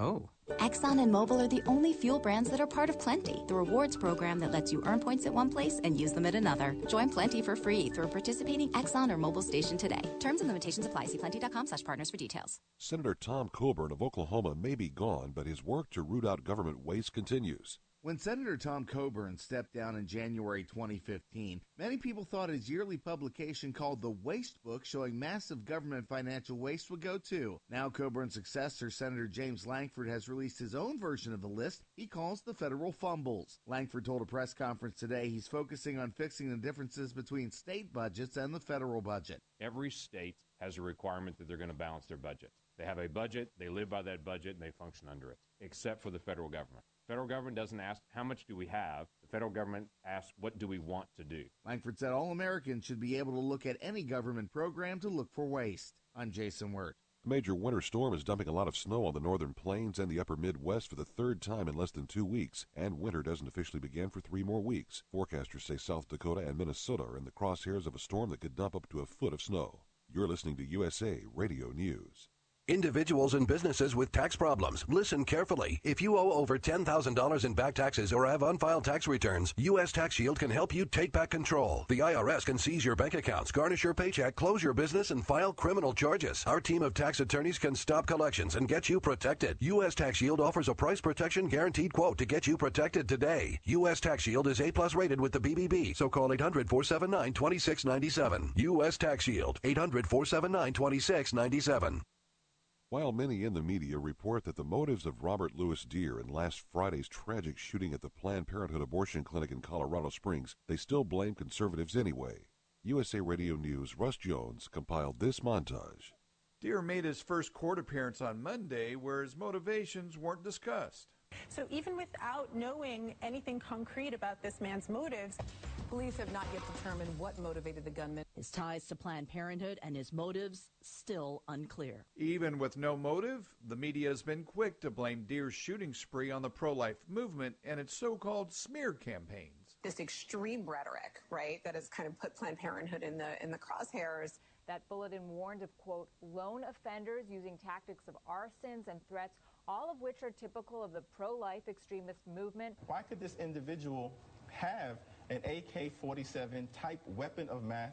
S16: Exxon and Mobil are the only fuel brands that are part of Plenty, the rewards program that lets you earn points at one place and use them at another. Join Plenty for free through a participating Exxon or Mobil station today. Terms and limitations apply. See plenty.com slash partners for details.
S10: Senator Tom Coburn of Oklahoma may be gone, but his work to root out government waste continues.
S17: When Senator Tom Coburn stepped down in January twenty fifteen, many people thought his yearly publication called The Waste Book, showing massive government financial waste, would go too. Now Coburn's successor, Senator James Lankford, has released his own version of the list he calls the Federal Fumbles. Lankford told a press conference today he's focusing on fixing the differences between state budgets and the federal budget.
S18: Every state has a requirement that they're going to balance their budget. They have a budget, they live by that budget, and they function under it, except for the federal government. The federal government doesn't ask, how much do we have? The federal government asks, what do we want to do?
S17: Lankford said all Americans should be able to look at any government program to look for waste. I'm Jason Wirt.
S10: A major winter storm is dumping a lot of snow on the northern plains and the upper Midwest for the third time in less than two weeks, and winter doesn't officially begin for three more weeks. Forecasters say South Dakota and Minnesota are in the crosshairs of a storm that could dump up to a foot of snow. You're listening to U S A Radio News.
S19: Individuals and businesses with tax problems, listen carefully. If you owe over ten thousand dollars in back taxes or have unfiled tax returns, U S Tax Shield can help you take back control. The I R S can seize your bank accounts, garnish your paycheck, close your business, and file criminal charges. Our team of tax attorneys can stop collections and get you protected. U S Tax Shield offers a price protection guaranteed quote to get you protected today. U S Tax Shield is A plus rated with the B B B, so call eight hundred, four seven nine, two six nine seven. U S Tax Shield, eight hundred, four seven nine, two six nine seven.
S10: While many in the media report that the motives of Robert Louis Deer in last Friday's tragic shooting at the Planned Parenthood abortion clinic in Colorado Springs, they still blame conservatives anyway. U S A Radio News' Russ Jones compiled this montage.
S20: Deer made his first court appearance on Monday where his motivations weren't discussed.
S21: So even without knowing anything concrete about this man's motives,
S22: police have not yet determined what motivated the gunman. His ties to Planned Parenthood and his motives still unclear.
S20: Even with no motive, the media has been quick to blame Deer's shooting spree on the pro-life movement and its so-called smear campaigns.
S21: This extreme rhetoric, right, that has kind of put Planned Parenthood in the in the crosshairs.
S23: That bulletin warned of, quote, lone offenders using tactics of arsons and threats, all of which are typical of the pro-life extremist movement.
S24: Why could this individual have an A K forty-seven type weapon of mass,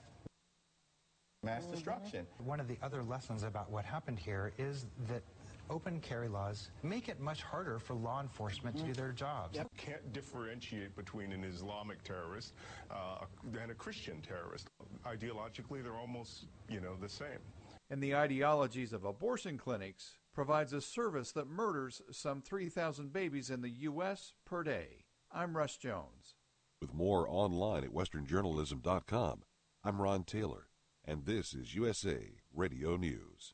S24: mass mm-hmm. destruction?
S25: One of the other lessons about what happened here is that open carry laws make it much harder for law enforcement mm-hmm. to do their jobs.
S26: Yep. Can't differentiate between an Islamic terrorist uh, and a Christian terrorist. Ideologically, they're almost, you know, the same.
S20: And the ideologies of abortion clinics provides a service that murders some three thousand babies in the U S per day. I'm Russ Jones.
S10: With more online at western journalism dot com, I'm Ron Taylor, and this is U S A Radio News.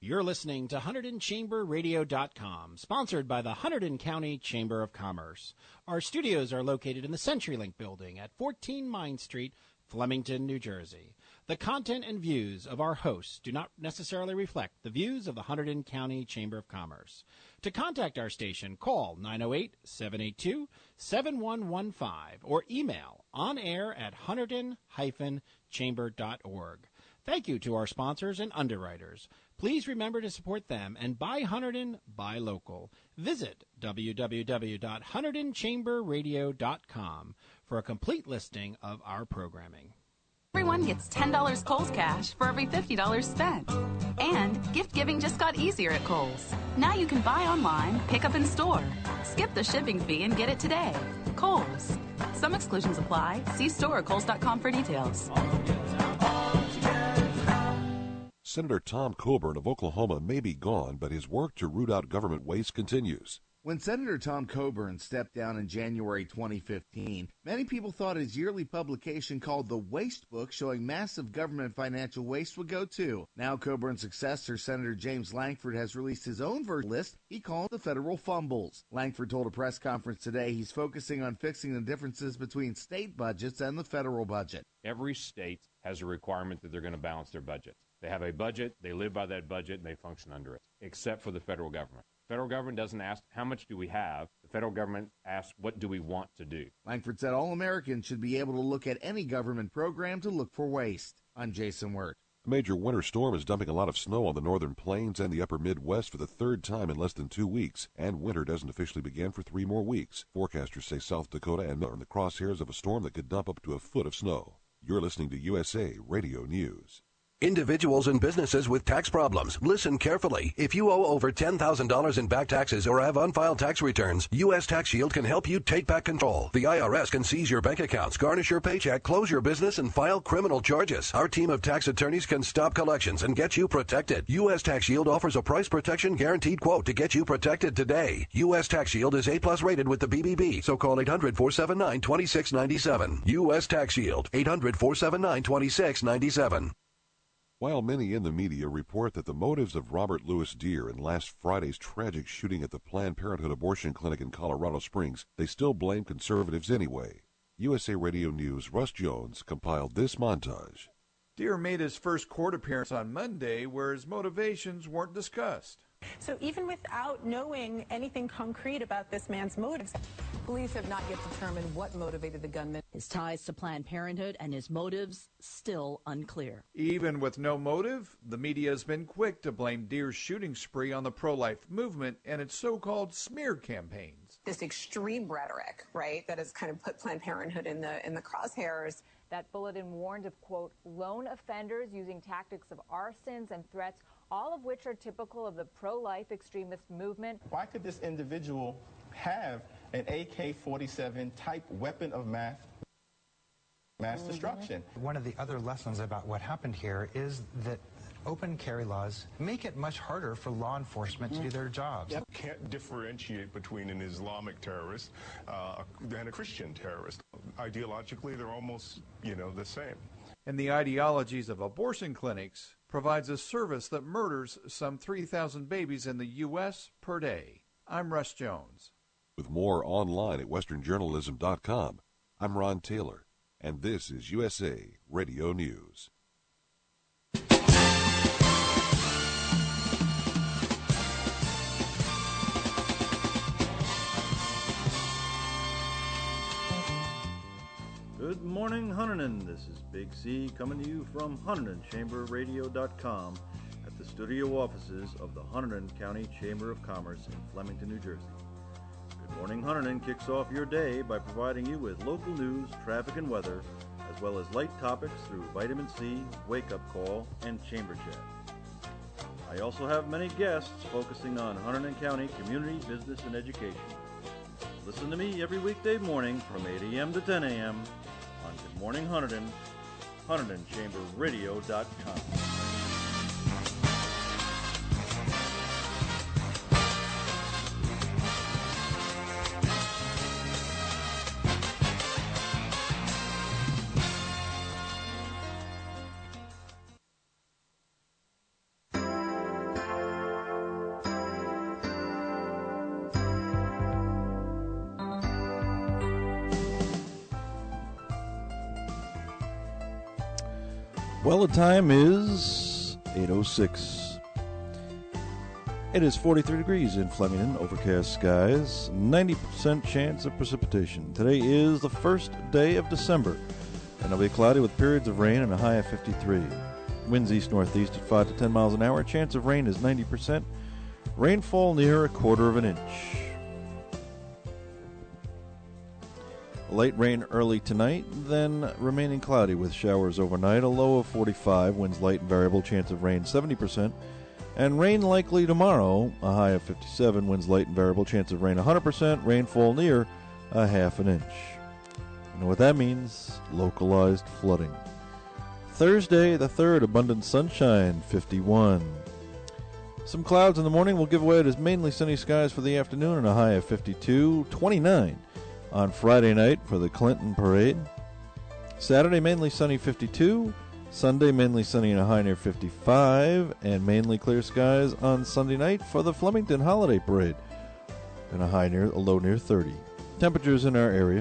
S1: You're listening to Hunterdon Chamber Radio dot com, sponsored by the Hunterdon County Chamber of Commerce. Our studios are located in the CenturyLink building at fourteen Mine Street, Flemington, New Jersey. The content and views of our hosts do not necessarily reflect the views of the Hunterdon County Chamber of Commerce. To contact our station, call nine oh eight, seven eight two, seven one one five or email onair at hunterdon dash chamber dot org. Thank you to our sponsors and underwriters. Please remember to support them and buy Hunterdon, buy local. Visit w w w dot hunterdon chamber radio dot com for a complete listing of our programming.
S3: Everyone gets ten dollars Kohl's cash for every fifty dollars spent. And gift giving just got easier at Kohl's. Now you can buy online, pick up in store. Skip the shipping fee and get it today. Kohl's. Some exclusions apply. See store at kohls dot com for details.
S10: Senator Tom Coburn of Oklahoma may be gone, but his work to root out government waste continues.
S17: When Senator Tom Coburn stepped down in January twenty fifteen, many people thought his yearly publication called The Waste Book, showing massive government financial waste, would go too. Now Coburn's successor, Senator James Lankford, has released his own version list he called the Federal Fumbles. Lankford told a press conference today he's focusing on fixing the differences between state budgets and the federal budget.
S18: Every state has a requirement that they're going to balance their budgets. They have a budget, they live by that budget, and they function under it, except for the federal government. The federal government doesn't ask, how much do we have? The federal government asks, what do we want to do?
S17: Lankford said all Americans should be able to look at any government program to look for waste. I'm Jason Wirt.
S10: A major winter storm is dumping a lot of snow on the northern plains and the upper Midwest for the third time in less than two weeks, and winter doesn't officially begin for three more weeks. Forecasters say South Dakota and are in the crosshairs of a storm that could dump up to a foot of snow. You're listening to U S A Radio News.
S19: Individuals and businesses with tax problems, listen carefully. If you owe over ten thousand dollars in back taxes or have unfiled tax returns, U S Tax Shield can help you take back control. The I R S can seize your bank accounts, garnish your paycheck, close your business, and file criminal charges. Our team of tax attorneys can stop collections and get you protected. U S Tax Shield offers a price protection guaranteed quote to get you protected today. U S Tax Shield is A plus rated with the B B B, so call eight hundred, four seven nine, two six nine seven. U S Tax Shield, eight hundred, four seven nine, two six nine seven.
S10: While many in the media report that the motives of Robert Louis Deer in last Friday's tragic shooting at the Planned Parenthood abortion clinic in Colorado Springs, they still blame conservatives anyway. U S A Radio News' Russ Jones compiled this montage.
S20: Deer made his first court appearance on Monday where his motivations weren't discussed.
S21: So even without knowing anything concrete about this man's motives,
S22: police have not yet determined what motivated the gunman. His ties to Planned Parenthood and his motives still unclear.
S20: Even with no motive, the media has been quick to blame Deer's shooting spree on the pro-life movement and its so-called smear campaigns.
S21: This extreme rhetoric, right, that has kind of put Planned Parenthood in the in the crosshairs.
S23: That bulletin warned of, quote, lone offenders using tactics of arsons and threats, all of which are typical of the pro-life extremist movement.
S24: Why could this individual have an A K forty-seven type weapon of mass, mass mm-hmm. destruction?
S25: One of the other lessons about what happened here is that open carry laws make it much harder for law enforcement to do their jobs.
S26: Yep. Can't differentiate between an Islamic terrorist uh, and a Christian terrorist. Ideologically, they're almost, you know, the same.
S20: And the ideologies of abortion clinics provides a service that murders some three thousand babies in the U S per day. I'm Russ Jones.
S10: With more online at western journalism dot com, I'm Ron Taylor, and this is U S A Radio News.
S2: Good morning, Hunterdon. This is Big C coming to you from Hunterdon Chamber Radio dot com at the studio offices of the Hunterdon County Chamber of Commerce in Flemington, New Jersey. Good Morning Hunterdon kicks off your day by providing you with local news, traffic, and weather, as well as light topics through Vitamin C, Wake Up Call, and Chamber Chat. I also have many guests focusing on Hunterdon County community, business, and education. Listen to me every weekday morning from eight a.m. to ten a.m. on Good Morning Hunterdon, Hunterdon Chamber Radio dot com. Well, the time is eight oh six. It is forty-three degrees in Flemington, overcast skies, ninety percent chance of precipitation. Today is the first day of December, and it'll be cloudy with periods of rain and a high of fifty-three. Winds east-northeast at five to ten miles an hour. Chance of rain is ninety percent. Rainfall near a quarter of an inch. Light rain early tonight, then remaining cloudy with showers overnight. A low of forty-five, winds light and variable, chance of rain seventy percent. And rain likely tomorrow, a high of fifty-seven, winds light and variable, chance of rain one hundred percent, rainfall near a half an inch. You know what that means? Localized flooding. Thursday the third, abundant sunshine, fifty-one. Some clouds in the morning will give way to mainly sunny skies for the afternoon and a high of fifty-two, twenty-nine. On Friday night for the Clinton Parade. Saturday, mainly sunny, fifty-two. Sunday, mainly sunny and a high near fifty-five. And mainly clear skies on Sunday night for the Flemington Holiday Parade. And a high near, a low near thirty. Temperatures in our area.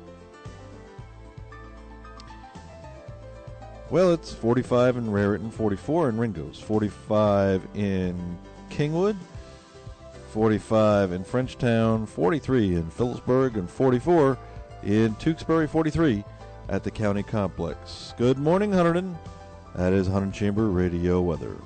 S2: Well, it's forty-five in Raritan, forty-four in Ringoes, forty-five in Kingwood, forty-five in Frenchtown, forty-three in Phillipsburg, and forty-four in Tewksbury, forty-three at the County Complex. Good morning, Hunterdon. That is Hunterdon Chamber Radio weather.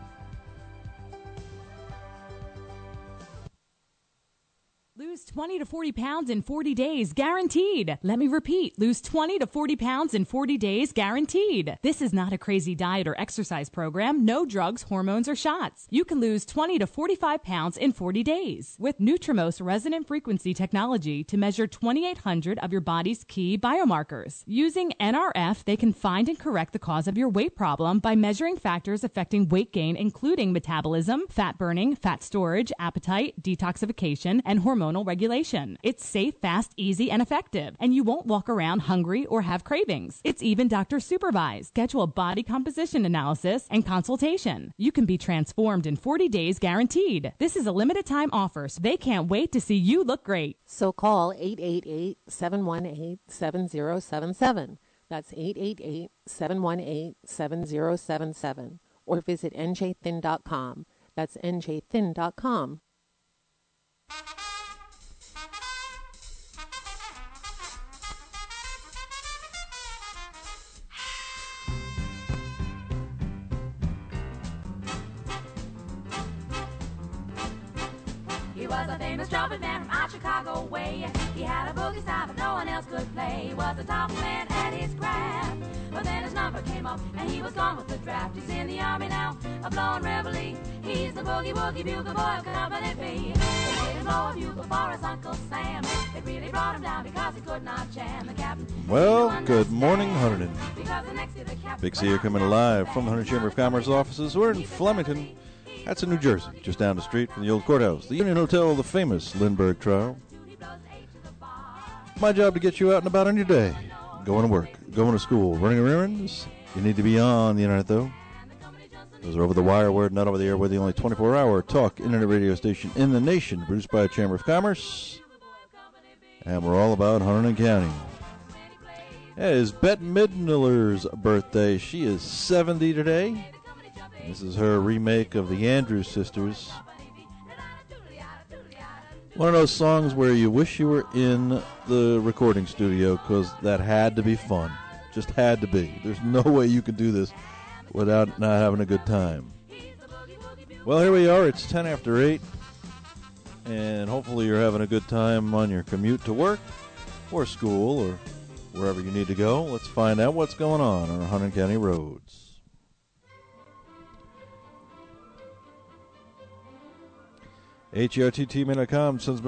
S4: Lose twenty to forty pounds in forty days, guaranteed. Let me repeat, lose twenty to forty pounds in forty days, guaranteed. This is not a crazy diet or exercise program. No drugs, hormones, or shots. You can lose twenty to forty-five pounds in forty days with Nutrimos resonant frequency technology to measure twenty-eight hundred of your body's key biomarkers. Using N R F, they can find and correct the cause of your weight problem by measuring factors affecting weight gain, including metabolism, fat burning, fat storage, appetite, detoxification, and hormonal regulation. It's safe, fast, easy, and effective, and you won't walk around hungry or have cravings. It's even doctor supervised. Schedule a body composition analysis and consultation. You can be transformed in forty days, guaranteed. This is a limited time offer, so they can't wait to see you look great.
S5: So call eight eight eight, seven one eight, seven zero seven seven. That's eight eight eight, seven one eight, seven zero seven seven. Or visit N J thin dot com. That's N J thin dot com.
S6: He was a famous trumpet man from out Chicago way. He had a boogie style that no one else could play. He was the top man at his craft. But then his number came up and he was gone with the draft. He's in the army now, a blowing reveille. He's the boogie woogie bugle boy of Company B. They made him blow a bugle for his Uncle Sam. It really brought him down because he could not jam. The captain.
S2: Well, good morning, Hunterdon. Big C here coming live from the Hunterdon Chamber of Commerce offices. We're in Flemington. That's in New Jersey, just down the street from the old courthouse, the Union Hotel, the famous Lindbergh trial. My job to get you out and about on your day. Going to work, going to school, running errands. You need to be on the internet, though. Those are over the wire, word, not over the air. We're the only twenty-four hour talk internet radio station in the nation, produced by a Chamber of Commerce. And we're all about Hunterdon County. It is Bette Midler's birthday. She is seventy today. This is her remake of the Andrews Sisters. One of those songs where you wish you were in the recording studio because that had to be fun. Just had to be. There's no way you can do this without not having a good time. Well, here we are. It's ten after eight. And hopefully you're having a good time on your commute to work or school or wherever you need to go. Let's find out what's going on on our Hunterdon County roads. H E R T T dot com sends